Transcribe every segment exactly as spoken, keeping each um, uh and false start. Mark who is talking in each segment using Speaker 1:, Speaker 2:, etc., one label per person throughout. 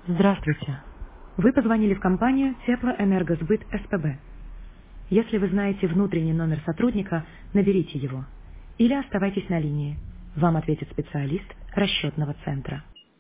Speaker 1: Здравствуйте. Вы позвонили в компанию Теплоэнергосбыт СПБ. Если вы знаете внутренний номер сотрудника, наберите его. Или оставайтесь на линии. Вам ответит специалист расчетного центра.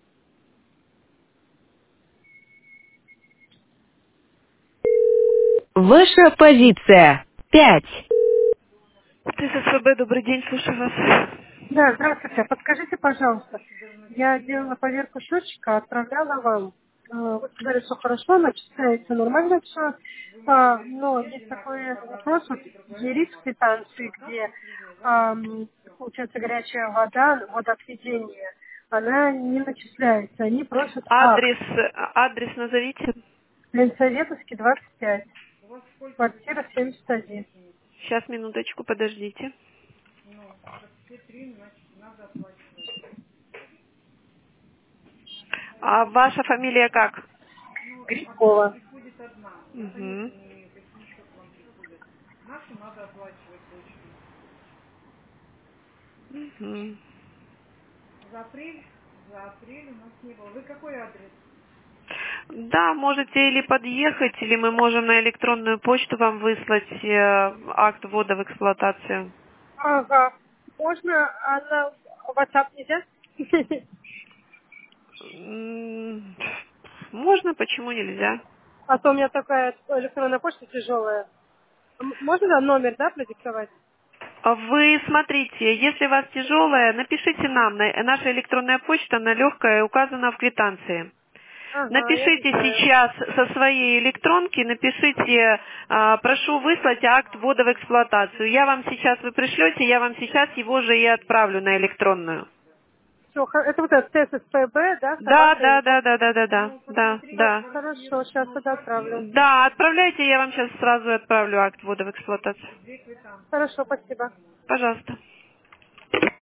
Speaker 1: Ваша позиция. Пять.
Speaker 2: Ты с СВБ, добрый день, слушаю вас.
Speaker 3: Да, здравствуйте. Подскажите, пожалуйста, я делала поверку счетчика, отправляла вам. Э, Вы сказали, что хорошо, начисляется нормально все. Но есть такой вопрос, вот есть квитанции, где ам, получается горячая вода, водоотведение, она не начисляется. Они просят акт.
Speaker 2: Адрес, адрес назовите.
Speaker 3: Ленсоветовский, двадцать пять, квартира семьдесят один.
Speaker 2: Сейчас, минуточку, подождите. А ваша фамилия как?
Speaker 3: Грибкова.
Speaker 2: Угу. Угу. Да, можете или подъехать, или мы можем на электронную почту вам выслать э, акт ввода в эксплуатацию.
Speaker 3: Ага. Можно, а на WhatsApp нельзя?
Speaker 2: М, Можно, почему нельзя?
Speaker 3: А то у меня такая электронная почта тяжелая. М- Можно да, номер, да, продиктовать?
Speaker 2: А Вы смотрите, если у вас тяжелая, напишите нам. На- Наша электронная почта, она легкая, указана в квитанции.
Speaker 3: Ага, я не
Speaker 2: Напишите
Speaker 3: знаю.
Speaker 2: сейчас со своей электронки, напишите, а, прошу выслать акт ввода в эксплуатацию. Я вам сейчас, вы пришлете, я вам сейчас его же и отправлю на электронную.
Speaker 3: Все, это вот этот ТССПБ, да,
Speaker 2: Да,
Speaker 3: собака
Speaker 2: да,
Speaker 3: или как?
Speaker 2: да, да, да, да, да, да,
Speaker 3: Хо-
Speaker 2: да.
Speaker 3: Хорошо, сейчас тогда отправлю.
Speaker 2: Да, отправляйте, я вам сейчас сразу отправлю акт ввода в эксплуатацию.
Speaker 3: Хорошо, спасибо.
Speaker 2: Пожалуйста.